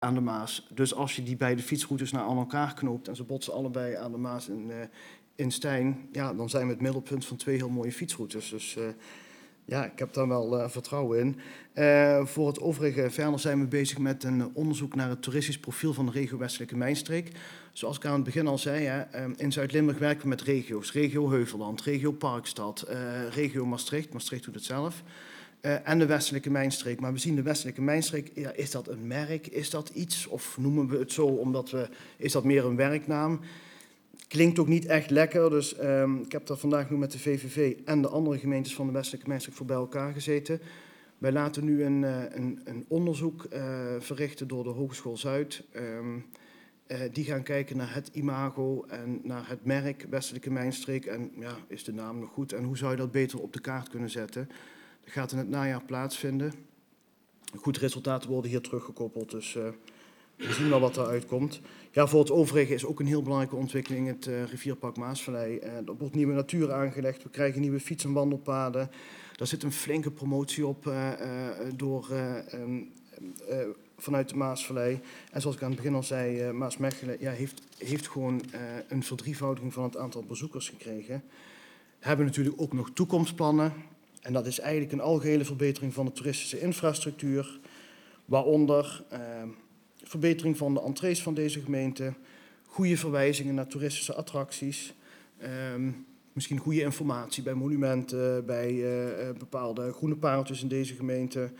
aan de Maas. Dus als je die beide fietsroutes aan elkaar knoopt en ze botsen allebei aan de Maas in Stein, ja, dan zijn we het middelpunt van 2 heel mooie fietsroutes. Dus ja, ik heb daar wel vertrouwen in. Voor het overige verder zijn we bezig met een onderzoek naar het toeristisch profiel van de regio Westelijke Mijnstreek. Zoals ik aan het begin al zei, in Zuid-Limburg werken we met regio's. Regio Heuvelland, regio Parkstad, regio Maastricht. Maastricht doet het zelf. En de Westelijke Mijnstreek. Maar we zien de Westelijke Mijnstreek, ja, is dat een merk? Is dat iets? Of noemen we het zo is dat meer een werknaam? Klinkt ook niet echt lekker, dus ik heb daar vandaag nu met de VVV en de andere gemeentes van de Westelijke Mijnstreek voor bij elkaar gezeten. Wij laten nu een onderzoek verrichten door de Hogeschool Zuid. Die gaan kijken naar het imago en naar het merk Westelijke Mijnstreek. En ja, is de naam nog goed? En hoe zou je dat beter op de kaart kunnen zetten? Dat gaat in het najaar plaatsvinden. Goed, resultaten worden hier teruggekoppeld, dus we zien wel wat eruit komt. Ja, voor het overige is ook een heel belangrijke ontwikkeling het rivierpark Maasvallei. Er wordt nieuwe natuur aangelegd, we krijgen nieuwe fiets- en wandelpaden. Daar zit een flinke promotie op vanuit de Maasvallei. En zoals ik aan het begin al zei, Maasmechelen heeft gewoon een verdrievoudiging van het aantal bezoekers gekregen. We hebben natuurlijk ook nog toekomstplannen. En dat is eigenlijk een algehele verbetering van de toeristische infrastructuur. Waaronder verbetering van de entrees van deze gemeente. Goede verwijzingen naar toeristische attracties. Misschien goede informatie bij monumenten, bij bepaalde groene pareltjes in deze gemeente.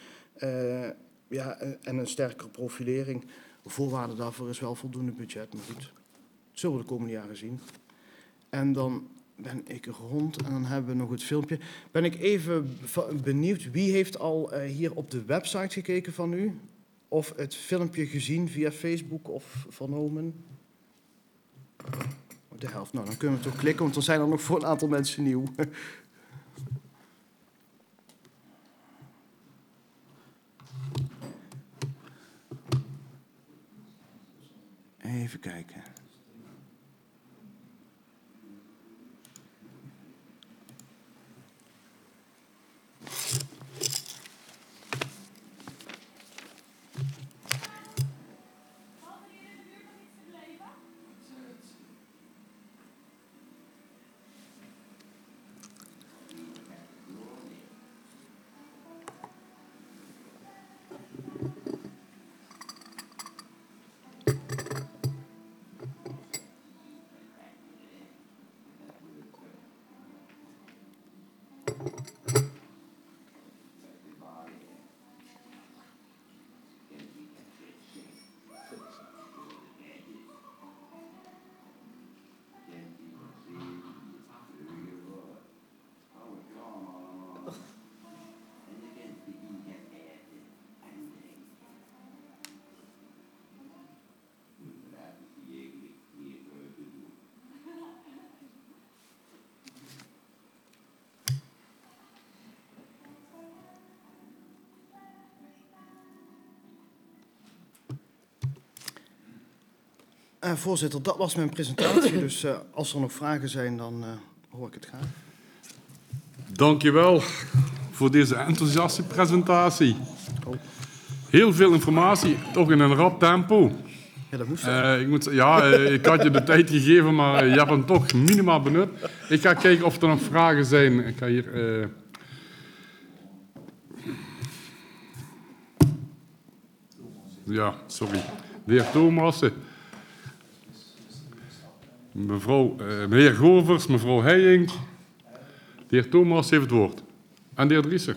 En een sterkere profilering. De voorwaarde daarvoor is wel voldoende budget, maar goed. Dat zullen we de komende jaren zien. En dan ben ik rond en dan hebben we nog het filmpje. Ben ik even benieuwd, wie heeft al hier op de website gekeken van u? Of het filmpje gezien via Facebook of vernomen? De helft. Nou, dan kunnen we toch klikken, want dan zijn er nog voor een aantal mensen nieuw. Even kijken. Voorzitter, dat was mijn presentatie. Dus als er nog vragen zijn, dan hoor ik het graag. Dank je wel voor deze enthousiaste presentatie. Heel veel informatie, toch in een rap tempo. Ja, dat moest ik had je de tijd gegeven, maar je hebt hem toch minimaal benut. Ik ga kijken of er nog vragen zijn. Ik ga hier... Ja, sorry. De heer Thomassen. Meneer Govers, mevrouw Heijink. De heer Thomas heeft het woord. En de heer Driessen.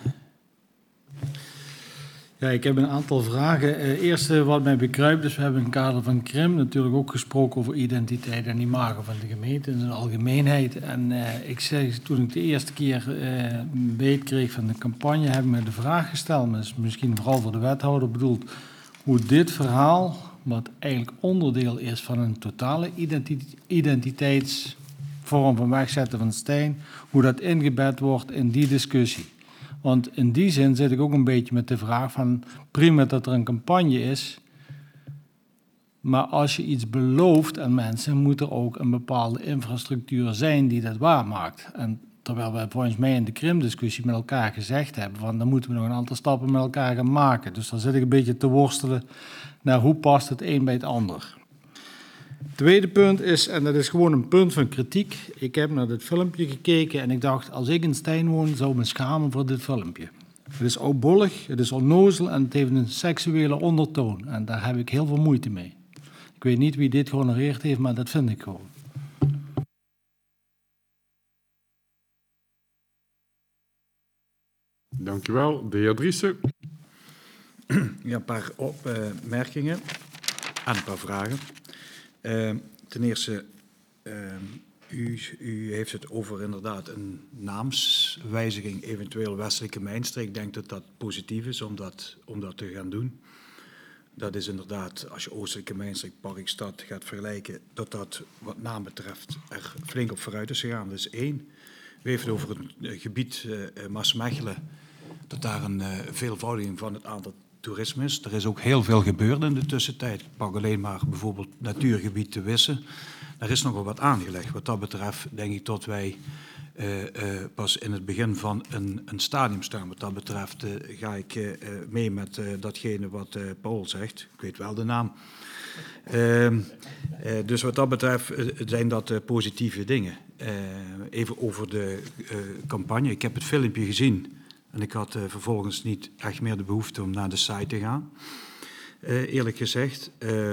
Ja, ik heb een aantal vragen. Eerst wat mij bekruipt is, we hebben in het kader van Krim natuurlijk ook gesproken over identiteit en imago van de gemeente in zijn algemeenheid. En ik zei, toen ik de eerste keer weet kreeg van de campagne, heb ik me de vraag gesteld, maar is misschien vooral voor de wethouder bedoeld, hoe dit verhaal, wat eigenlijk onderdeel is van een totale identiteitsvorm van wegzetten van Stein, hoe dat ingebed wordt in die discussie. Want in die zin zit ik ook een beetje met de vraag van, prima dat er een campagne is, maar als je iets belooft aan mensen, moet er ook een bepaalde infrastructuur zijn die dat waarmaakt. En Terwijl we volgens mij in de Krim-discussie met elkaar gezegd hebben van dan moeten we nog een aantal stappen met elkaar gaan maken. Dus dan zit ik een beetje te worstelen naar hoe past het een bij het ander. Tweede punt is, en dat is gewoon een punt van kritiek. Ik heb naar dit filmpje gekeken en ik dacht, als ik in Stein woon, zou ik me schamen voor dit filmpje. Het is oudbollig, het is onnozel en het heeft een seksuele ondertoon. En daar heb ik heel veel moeite mee. Ik weet niet wie dit gehonoreerd heeft, maar dat vind ik gewoon. Dankjewel. De heer Driessen. Ja, een paar opmerkingen en een paar vragen. Ten eerste, u heeft het over inderdaad een naamswijziging, eventueel Westelijke Mijnstreek. Ik denk dat dat positief is om dat te gaan doen. Dat is inderdaad, als je Oostelijke Mijnstreek, Parkstad gaat vergelijken, dat wat naam betreft er flink op vooruit is gegaan. Dat is één. U heeft het over het gebied Maasmechelen, dat daar een veelvoudiging van het aantal toerisme is. Er is ook heel veel gebeurd in de tussentijd. Ik pak alleen maar bijvoorbeeld natuurgebied te Wissen. Er is nogal wat aangelegd. Wat dat betreft denk ik dat wij pas in het begin van een stadium staan. Wat dat betreft ga ik mee met datgene wat Paul zegt. Ik weet wel de naam. Dus wat dat betreft zijn dat positieve dingen. Even over de campagne. Ik heb het filmpje gezien. En ik had vervolgens niet echt meer de behoefte om naar de site te gaan. Eerlijk gezegd,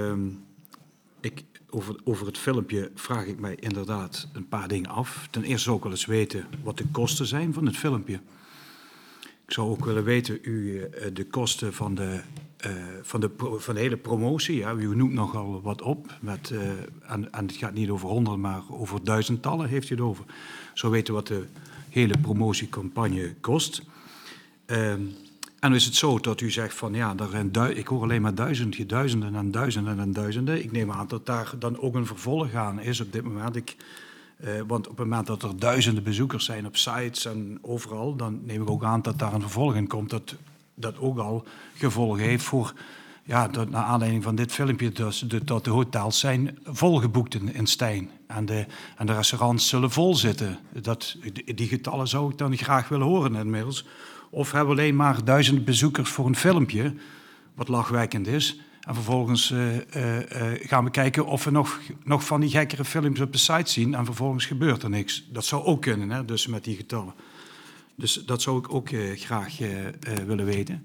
over het filmpje vraag ik mij inderdaad een paar dingen af. Ten eerste zou ik wel eens weten wat de kosten zijn van het filmpje. Ik zou ook willen weten, de kosten van de hele promotie. Ja, u noemt nogal wat op. En het gaat niet over honderden, maar over duizendtallen heeft u het over. Ik zou weten wat de hele promotiecampagne kost. En dan is het zo dat u zegt van ja, ik hoor alleen maar duizenden en duizenden en duizenden. Ik neem aan dat daar dan ook een vervolg aan is op dit moment. Want op het moment dat er duizenden bezoekers zijn op sites en overal, dan neem ik ook aan dat daar een vervolg in komt. Dat ook al gevolgen heeft voor, ja, dat naar aanleiding van dit filmpje, dat de hotels zijn volgeboekt in Stein. En de restaurants zullen vol zitten. Die getallen zou ik dan graag willen horen inmiddels. Of hebben we alleen maar duizenden bezoekers voor een filmpje, wat lachwekkend is. En vervolgens gaan we kijken of we nog van die gekkere filmpjes op de site zien. En vervolgens gebeurt er niks. Dat zou ook kunnen, hè, dus met die getallen. Dus dat zou ik ook graag willen weten.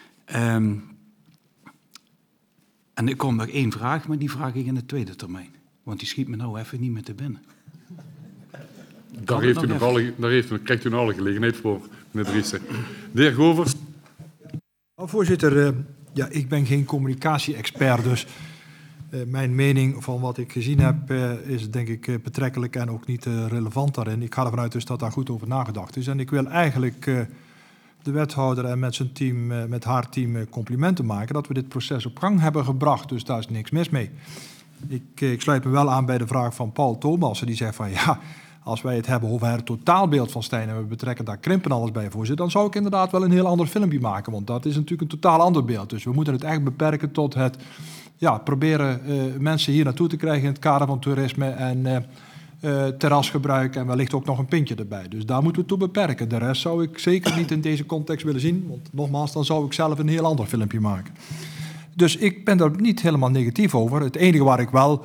En er komt nog één vraag, maar die vraag ik in de tweede termijn. Want die schiet me nou even niet meer te binnen. Daar krijgt u nog alle gelegenheid voor, meneer Driessen. De heer Govers. Voorzitter, ik ben geen communicatie-expert, dus mijn mening van wat ik gezien heb is denk ik betrekkelijk en ook niet relevant daarin. Ik ga ervan uit dus dat daar goed over nagedacht is. En ik wil eigenlijk de wethouder en met zijn team, met haar team complimenten maken dat we dit proces op gang hebben gebracht. Dus daar is niks mis mee. Ik sluit me wel aan bij de vraag van Paul Thomassen, die zegt van ja, als wij het hebben over het totaalbeeld van Stein en we betrekken daar Krimp en alles bij, voorzitter, dan zou ik inderdaad wel een heel ander filmpje maken. Want dat is natuurlijk een totaal ander beeld. Dus we moeten het echt beperken tot het proberen mensen hier naartoe te krijgen in het kader van toerisme en terrasgebruik en wellicht ook nog een pintje erbij. Dus daar moeten we het toe beperken. De rest zou ik zeker niet in deze context willen zien. Want nogmaals, dan zou ik zelf een heel ander filmpje maken. Dus ik ben daar niet helemaal negatief over. Het enige waar ik wel,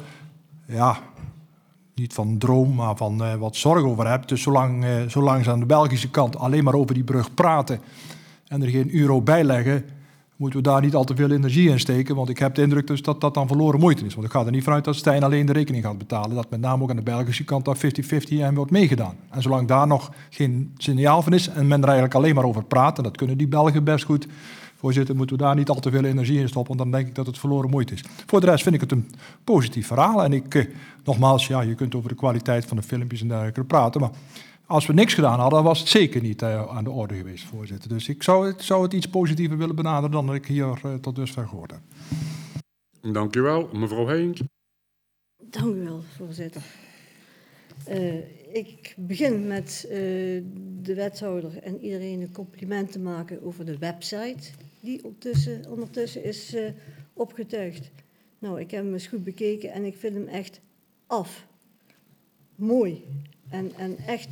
niet van droom, maar van wat zorg over heb. Dus zolang ze aan de Belgische kant alleen maar over die brug praten en er geen euro bij leggen, moeten we daar niet al te veel energie in steken. Want ik heb de indruk dus dat dat dan verloren moeite is. Want ik ga er niet vanuit dat Stein alleen de rekening gaat betalen. Dat met name ook aan de Belgische kant daar 50-50 en wordt meegedaan. En zolang daar nog geen signaal van is en men er eigenlijk alleen maar over praat, en dat kunnen die Belgen best goed, voorzitter, moeten we daar niet al te veel energie in stoppen, want dan denk ik dat het verloren moeite is. Voor de rest vind ik het een positief verhaal. En nogmaals, je kunt over de kwaliteit van de filmpjes en dergelijke praten, maar als we niks gedaan hadden, was het zeker niet aan de orde geweest, voorzitter. Dus ik zou het iets positiever willen benaderen dan dat ik hier tot dusver gehoord heb. Dank u wel. Mevrouw Heijink. Dank u wel, voorzitter. Ik begin met de wethouder en iedereen een compliment te maken over de website die ondertussen is opgetuigd. Nou, ik heb hem eens goed bekeken en ik vind hem echt af. Mooi. En echt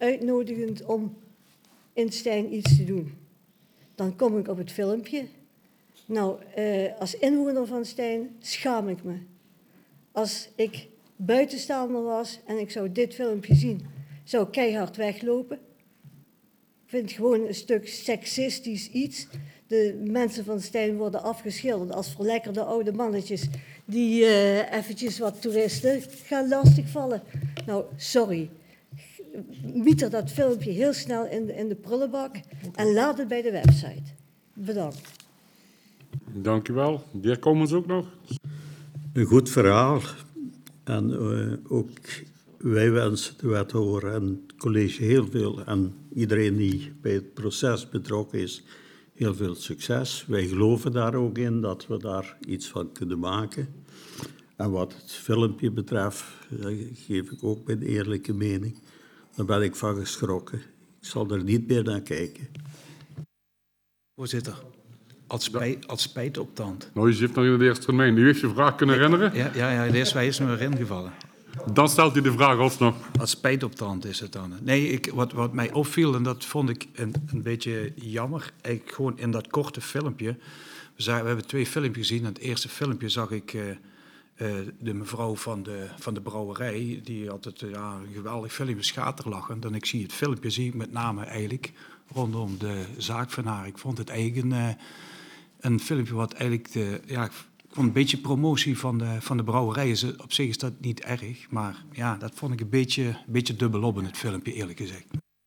uitnodigend om in Stein iets te doen. Dan kom ik op het filmpje. Nou, als inwoner van Stein schaam ik me. Als ik buitenstaander was en ik zou dit filmpje zien, zou ik keihard weglopen. Ik vind het gewoon een stuk seksistisch iets. De mensen van Stein worden afgeschilderd als verlekkerde oude mannetjes die eventjes wat toeristen gaan lastigvallen. Nou, sorry. Mieter dat filmpje heel snel in de prullenbak en laat het bij de website. Bedankt. Dank u wel. De heer Kommens ook nog. Een goed verhaal. En ook wij wensen de wethouder en het college heel veel. En iedereen die bij het proces betrokken is, heel veel succes. Wij geloven daar ook in dat we daar iets van kunnen maken. En wat het filmpje betreft, geef ik ook mijn eerlijke mening. Daar ben ik van geschrokken. Ik zal er niet meer naar kijken. Voorzitter, als spijt op tand. Nou, je zit nog in de eerste termijn. U heeft je vraag kunnen herinneren? Ja, de eerste is me erin gevallen. Dan stelt u de vraag alsnog. Als spijt op tand is het dan. Nee, wat mij opviel, en dat vond ik een beetje jammer, eigenlijk gewoon in dat korte filmpje. We hebben 2 filmpjes gezien. In het eerste filmpje zag ik de mevrouw van de brouwerij, die altijd een geweldig filmpje schaterlachend. En ik zie het filmpje, zie ik met name eigenlijk rondom de zaak van haar. Ik vond het eigenlijk een filmpje wat eigenlijk ik vond een beetje promotie van de brouwerij. Op zich is dat niet erg, maar ja, dat vond ik een beetje dubbelop in het filmpje, eerlijk gezegd.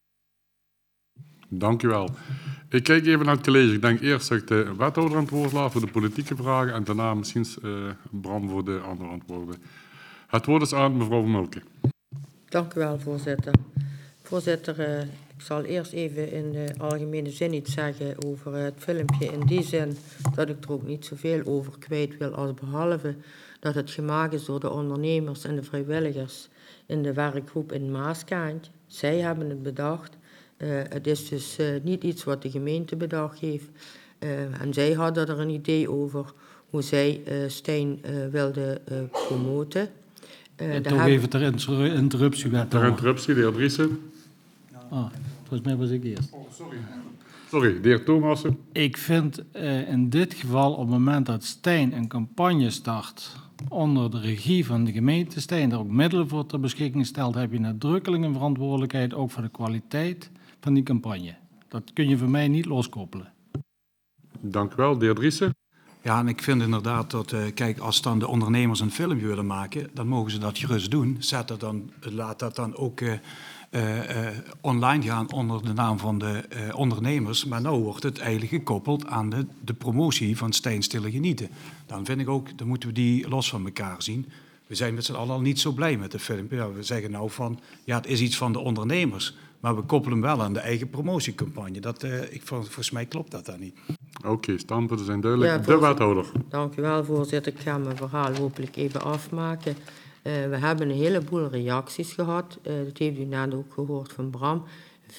Dank u wel. Ik kijk even naar het college. Ik denk eerst dat ik de wethouder aan het woord laat voor de politieke vragen en daarna misschien Bram voor de andere antwoorden. Het woord is aan mevrouw Vermulken. Dank u wel, voorzitter. Voorzitter, ik zal eerst even in de algemene zin iets zeggen over het filmpje. In die zin dat ik er ook niet zoveel over kwijt wil als behalve dat het gemaakt is door de ondernemers en de vrijwilligers in de werkgroep in Maaskaantje. Zij hebben het bedacht. Het is dus niet iets wat de gemeente bedacht heeft. En zij hadden er een idee over hoe zij Stein wilden promoten. Toch even ter interruptie. Ter interruptie, de heer Driessen. Volgens mij was ik eerst. Sorry, de heer Thomassen. Ik vind in dit geval op het moment dat Stein een campagne start onder de regie van de gemeente Stein, er ook middelen voor ter beschikking stelt, heb je nadrukkelijk een verantwoordelijkheid ook voor de kwaliteit van die campagne. Dat kun je van mij niet loskoppelen. Dank u wel, de heer Driessen. Ja, en ik vind inderdaad dat, kijk, als dan de ondernemers een filmpje willen maken, dan mogen ze dat gerust doen. Laat dat dan ook online gaan onder de naam van de ondernemers. Maar nou wordt het eigenlijk gekoppeld aan de promotie van Stein Stille Genieten. Dan vind ik ook, dan moeten we die los van elkaar zien. We zijn met z'n allen al niet zo blij met de filmpje. Ja, we zeggen nou van, ja, het is iets van de ondernemers. Maar we koppelen hem wel aan de eigen promotiecampagne. Volgens mij klopt dat dan niet. Oké, standpunten zijn duidelijk. Ja, de wethouder. Dank u wel, voorzitter. Ik ga mijn verhaal hopelijk even afmaken. We hebben een heleboel reacties gehad. Dat heeft u net ook gehoord van Bram. 95%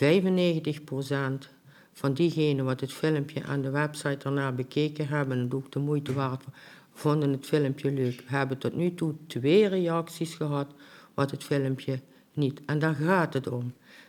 van diegenen wat het filmpje aan de website daarna bekeken hebben, en het ook de moeite waard vonden het filmpje leuk. We hebben tot nu toe 2 reacties gehad wat het filmpje niet. En daar gaat het om.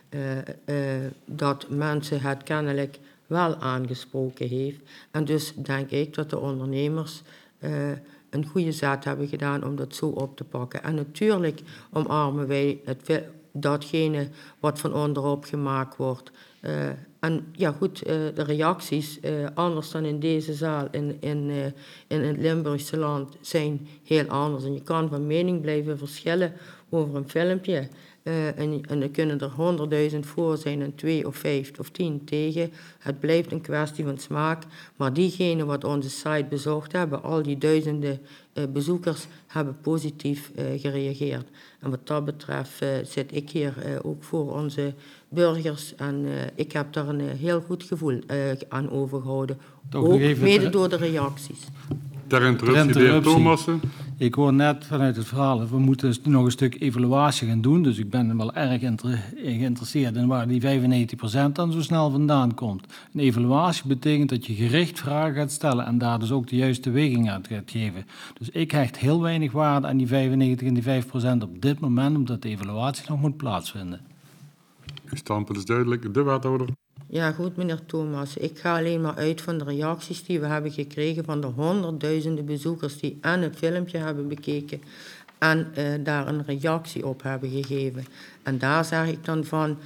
Dat mensen het kennelijk wel aangesproken heeft. En dus denk ik dat de ondernemers een goede zaad hebben gedaan om dat zo op te pakken. En natuurlijk omarmen wij datgene wat van onderop gemaakt wordt. En ja goed, de reacties, anders dan in deze zaal, in het Limburgse land, zijn heel anders. En je kan van mening blijven verschillen over een filmpje. En er kunnen er 100.000 voor zijn en 2 of 5 of 10 tegen. Het blijft een kwestie van smaak. Maar diegenen wat onze site bezocht hebben, al die duizenden bezoekers, hebben positief gereageerd. En wat dat betreft zit ik hier ook voor onze burgers. En ik heb daar een heel goed gevoel aan overgehouden. Ook mede door de reacties. Ter interruptie, de heer Thomassen. Ik hoor net vanuit het verhaal, we moeten dus nog een stuk evaluatie gaan doen. Dus ik ben wel erg geïnteresseerd in waar die 95% dan zo snel vandaan komt. Een evaluatie betekent dat je gericht vragen gaat stellen en daar dus ook de juiste weging aan gaat geven. Dus ik hecht heel weinig waarde aan die 95 en die 5% op dit moment, omdat de evaluatie nog moet plaatsvinden. Uw standpunt is duidelijk. De wethouder. Ja, goed, meneer Thomas. Ik ga alleen maar uit van de reacties die we hebben gekregen van de honderdduizenden bezoekers die aan het filmpje hebben bekeken en daar een reactie op hebben gegeven. En daar zeg ik dan van,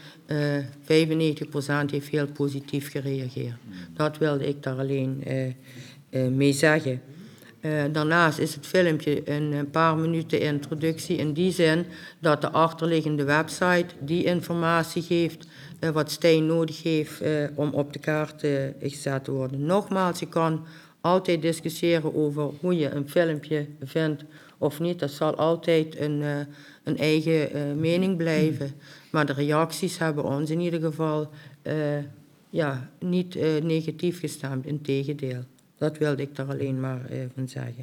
95% heeft heel positief gereageerd. Dat wilde ik daar alleen mee zeggen. Daarnaast is het filmpje een paar minuten introductie in die zin dat de achterliggende website die informatie geeft wat Stijn nodig heeft om op de kaart gezet te worden. Nogmaals, je kan altijd discussiëren over hoe je een filmpje vindt of niet. Dat zal altijd een eigen mening blijven. Maar de reacties hebben ons in ieder geval niet negatief gestemd, integendeel. Dat wilde ik daar alleen maar van zeggen.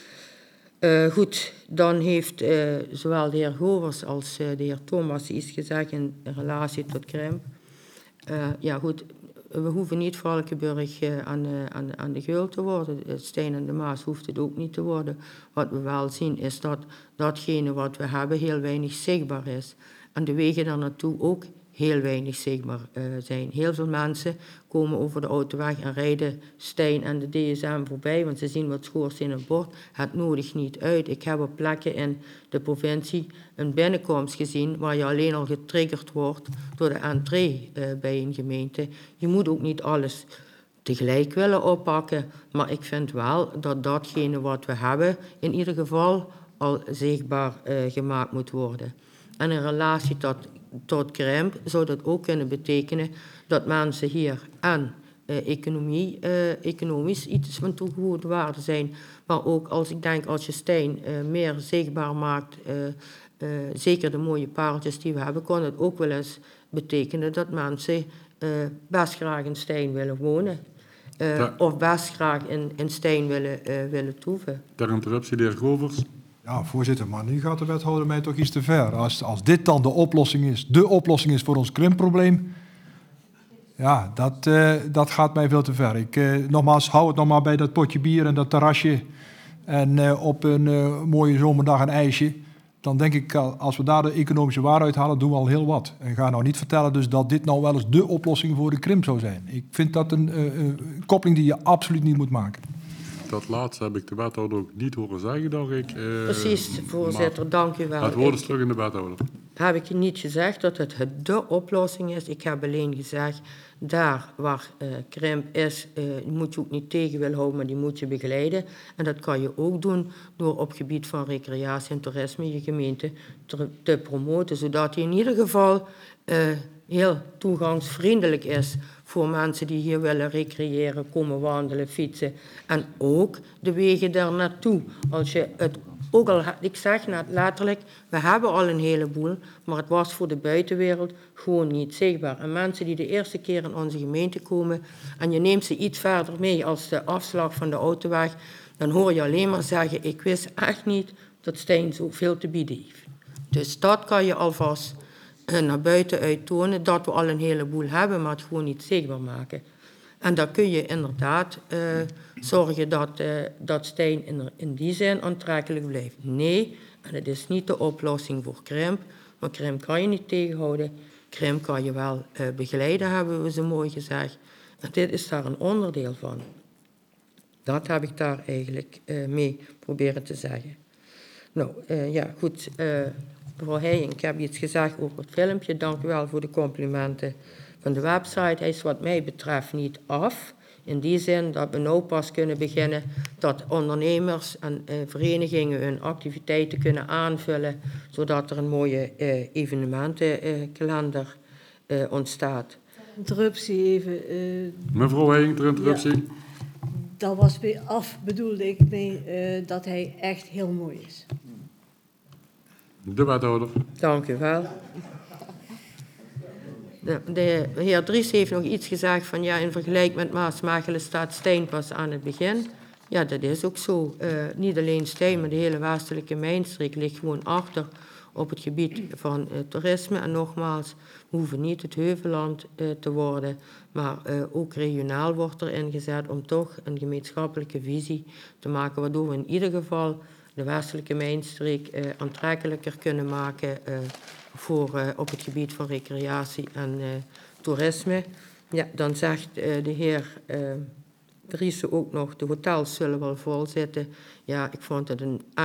Goed, dan heeft zowel de heer Govers als de heer Thomas iets gezegd in relatie tot Krimp. Ja goed, we hoeven niet Valkenburg aan de geul te worden. Stijn en de Maas hoeft het ook niet te worden. Wat we wel zien is dat datgene wat we hebben heel weinig zichtbaar is. En de wegen daar naartoe ook heel weinig zichtbaar zijn. Heel veel mensen komen over de autoweg en rijden Stijn en de DSM voorbij, want ze zien wat schoorsteen en bord. Het nodigt niet uit. Ik heb op plekken in de provincie een binnenkomst gezien waar je alleen al getriggerd wordt door de entree bij een gemeente. Je moet ook niet alles tegelijk willen oppakken, maar ik vind wel dat datgene wat we hebben in ieder geval al zichtbaar gemaakt moet worden. En in relatie tot Krimp zou dat ook kunnen betekenen dat mensen hier aan economisch iets van toegevoegde waarde zijn. Maar ook als je Stijn meer zichtbaar maakt, zeker de mooie pareltjes die we hebben, kan het ook wel eens betekenen dat mensen best graag in Stijn willen wonen. Of best graag in Stijn willen toeven. Ter interruptie, de heer Govers. Ja, voorzitter, maar nu gaat de wethouder mij toch iets te ver. Als dit dan de oplossing is voor ons krimpprobleem, ja, dat gaat mij veel te ver. Nogmaals, hou het nog maar bij dat potje bier en dat terrasje en op een mooie zomerdag een ijsje. Dan denk ik, als we daar de economische waarde uithalen, doen we al heel wat. En ga nou niet vertellen dus dat dit nou wel eens de oplossing voor de krimp zou zijn. Ik vind dat een koppeling die je absoluut niet moet maken. Dat laatste heb ik de wethouder ook niet horen zeggen, dacht ik. Precies, voorzitter, dank u wel. Het woord is terug in de wethouder. Heb ik niet gezegd dat het de oplossing is. Ik heb alleen gezegd, daar waar krimp is, moet je ook niet tegen willen houden, maar die moet je begeleiden. En dat kan je ook doen door op gebied van recreatie en toerisme je gemeente te promoten, zodat die in ieder geval heel toegangsvriendelijk is voor mensen die hier willen recreëren, komen wandelen, fietsen. En ook de wegen daar naartoe. Als je het ook al, ik zeg net letterlijk, we hebben al een heleboel, maar het was voor de buitenwereld gewoon niet zichtbaar. En mensen die de eerste keer in onze gemeente komen en je neemt ze iets verder mee als de afslag van de autoweg, dan hoor je alleen maar zeggen, ik wist echt niet dat Stijn zoveel te bieden heeft. Dus dat kan je alvast naar buiten uittonen, dat we al een heleboel hebben, maar het gewoon niet zichtbaar maken. En dan kun je inderdaad zorgen dat Stijn in die zin aantrekkelijk blijft. Nee, en het is niet de oplossing voor krimp, maar krimp kan je niet tegenhouden. Krimp kan je wel begeleiden, hebben we zo mooi gezegd. En dit is daar een onderdeel van. Dat heb ik daar eigenlijk mee proberen te zeggen. Nou, ja, goed. Mevrouw Heijink, ik heb iets gezegd over het filmpje. Dank u wel voor de complimenten van de website. Hij is wat mij betreft niet af. In die zin dat we nou pas kunnen beginnen dat ondernemers en verenigingen hun activiteiten kunnen aanvullen, zodat er een mooie evenementenkalender ontstaat. Interruptie even. Mevrouw Heijink, ter interruptie. Ja, dat was weer af, bedoelde ik mee, dat hij echt heel mooi is. De wethouder. Dank u wel. De heer Dries heeft nog iets gezegd van ja, in vergelijking met Maasmechelen staat Stijn pas aan het begin. Ja, dat is ook zo. Niet alleen Stijn, maar de hele westelijke mijnstreek ligt gewoon achter op het gebied van toerisme. En nogmaals, we hoeven niet het Heuvelland te worden, maar ook regionaal wordt er ingezet om toch een gemeenschappelijke visie te maken, waardoor we in ieder geval de westelijke mijnstreek aantrekkelijker kunnen maken op het gebied van recreatie en toerisme. Ja, dan zegt de heer Driessen ook nog, de hotels zullen wel vol zitten. Ja, ik vond het een